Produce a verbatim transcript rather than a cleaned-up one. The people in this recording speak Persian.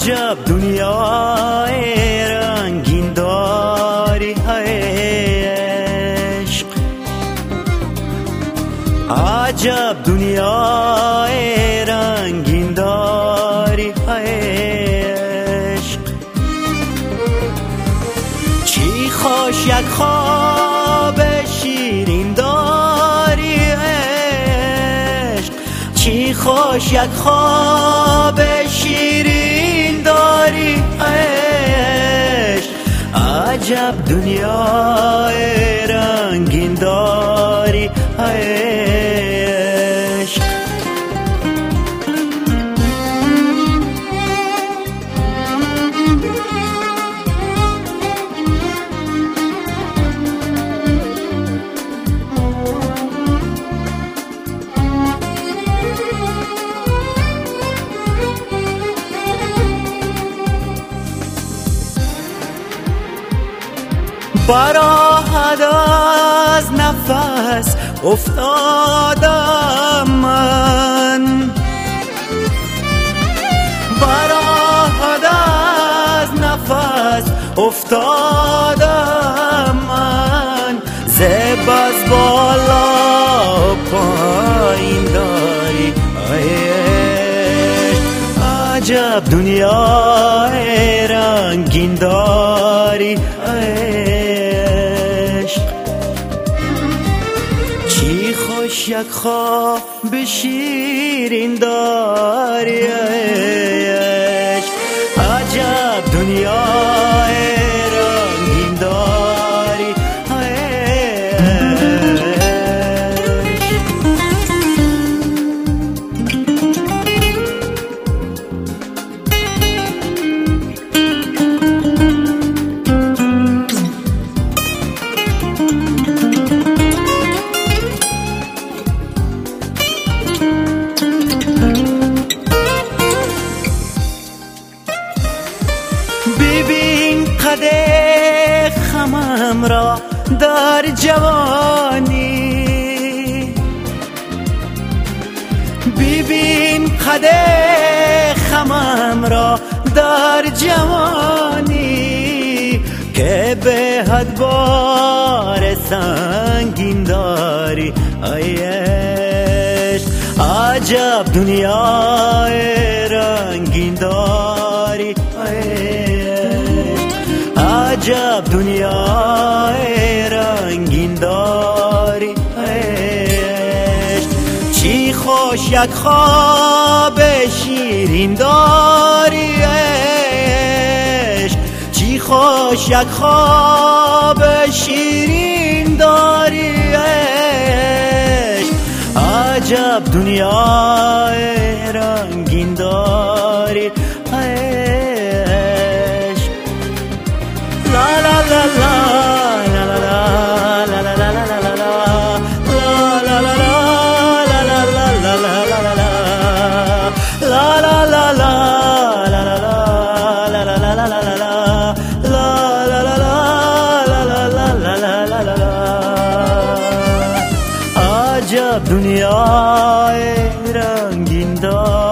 عجب دنیای رنگین داری عشق، عجب دنیای رنگین داری عشق. چی خوش یک خواب شیرین داری عشق، چی خوش یک خواب شیرین داری عشق. عجب دنیای رنگین داری عشق. براحت از نفس افتادم من، براحت از نفس افتادم من. زب از بالا پایین داری عشق، عجب دنیای رنگین داری عشق. چی خوش یک خواب شیرین داری عشق، عجب دنیای رنگین داری عشق. ببین قد خمم را در جوانی، ببین قد خمم را در جوانی. که به حد بار سنگین داری عشق، عجب دنیای رنگین داری عشق، عجب دنیای رنگین داری عشق. چی خوش یک خواب شیرین داری عشق، چی خوش یک خواب شیرین داری عشق. عجب دنیای رنگین داری عشق. لا لا لا لا لا لا لا لا لا لا لا لا عجب دنیای رنگین دار.